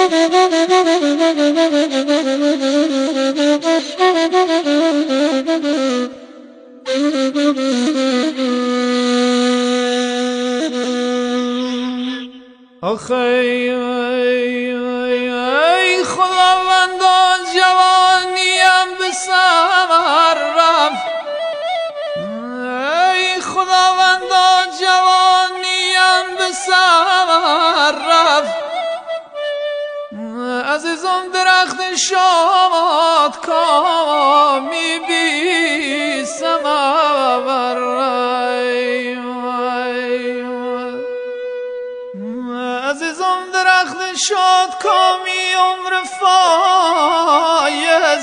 آخه ای خداوندا جوانیم به سمر رفت، ای خداوندا جوانیم به سمر رفت. عزیزم درخت شاد کامی بی سمر عزیزم درخت شاد کامی عمر فایز،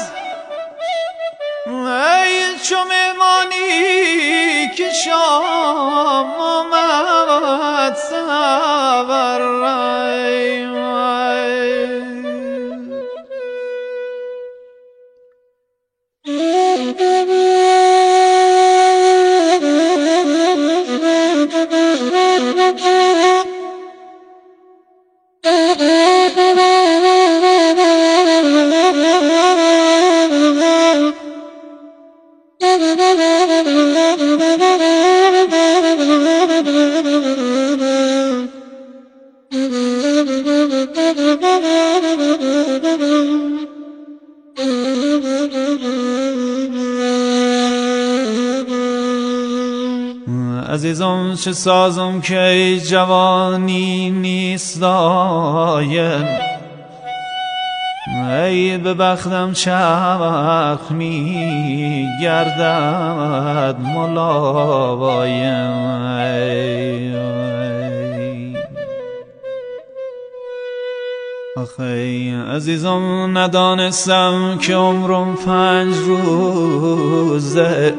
ای چو میمانی که شام آمد سور عزیزم چه سازم که جوانی نیست دایم، ای به بختم چرخ می گردد ملایم. آخه عزیزم ندانستم که عمرم 5 روزه،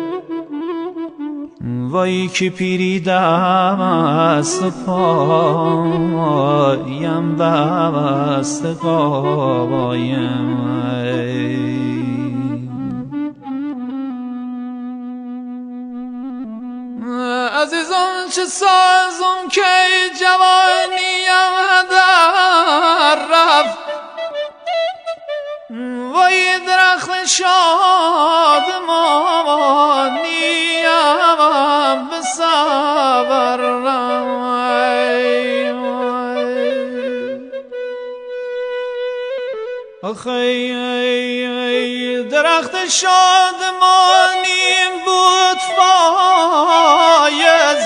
وای که پیری دست پایم بست پایم. عزیزم چه سازم که جوانیم هدر رفت، وای درخت شادمانیم به صبر آخه درخت شادمانیم بود فایز،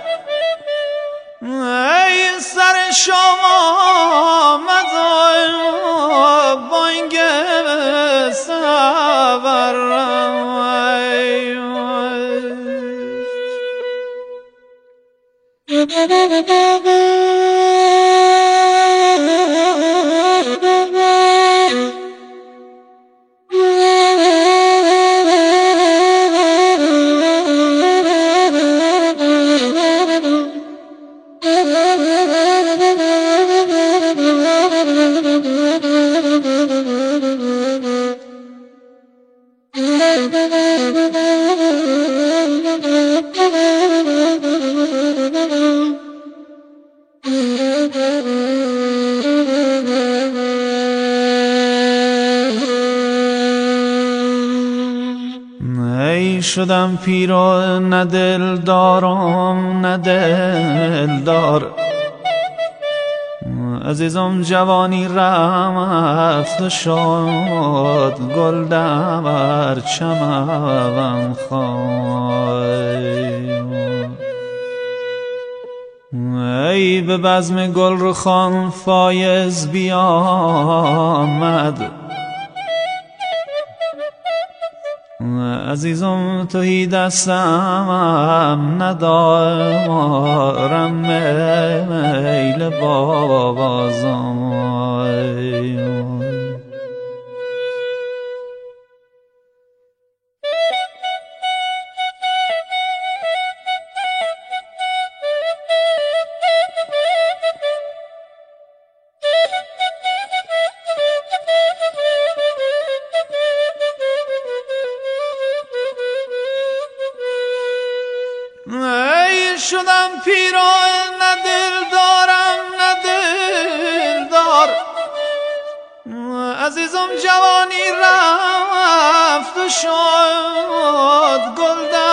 ای سر شما آمد بانگ صبر ای شدم پیر و نه دل دارم نه دلدار، عزیزم جوانی رفت و شد گل در چمن خوایم. ای به بزم گل رخان فایز بیامد، عزیزم توهی دستم ندارم میل بازم. ای شدم پیر و نه دل دارم نه دلدار، عزیزم جوانی رفت و شد گل در